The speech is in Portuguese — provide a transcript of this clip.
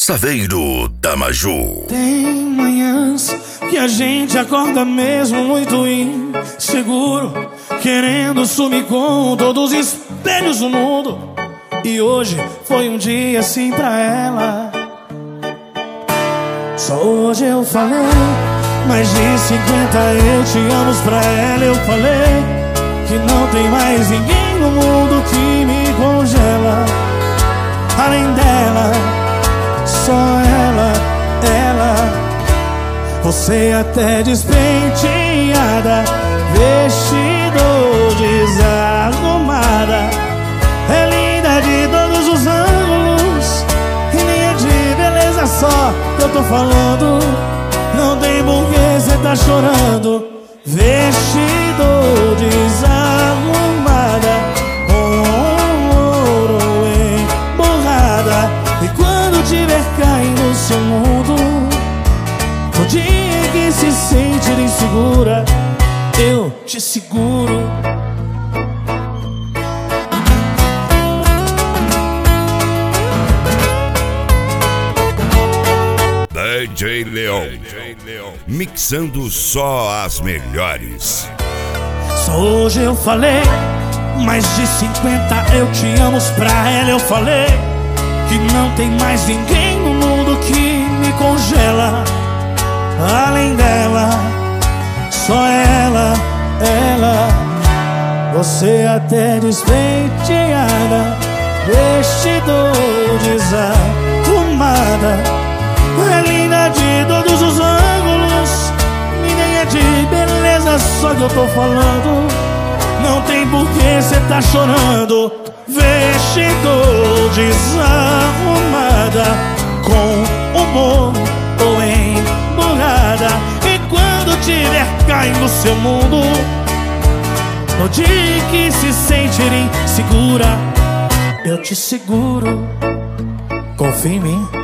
Saveiro da Maju. Tem manhãs que a gente acorda mesmo muito inseguro, querendo sumir com todos os espelhos do mundo. E hoje foi um dia assim pra ela. Só hoje eu falei mais de 50 eu te amo pra ela. Eu falei que não tem mais ninguém no mundo que me congela. Além dela, só ela. Você até despenteada, vestido desarrumada, é linda de todos os ângulos, e nem é de beleza só que eu tô falando. Não tem porquê cê tá chorando. Vestido desarrumada, com ouro emborrada, e quando tiver caindo seu mundo, no dia que se sentir insegura, eu te seguro. DJ Leão, mixando só as melhores. Só hoje eu falei mais de 50 eu te amo pra ela. Eu falei que não tem mais ninguém no mundo que me congela. Além dela, só ela. Você até despenteada, vestido desarrumada, é linda de todos os ângulos, e nem é de beleza só que eu tô falando. Não tem porquê cê tá chorando. Vestido desarrumada, com humor ou emburrada, e quando tiver caindo seu mundo, no dia que se sentir insegura, eu te seguro. Confia em mim.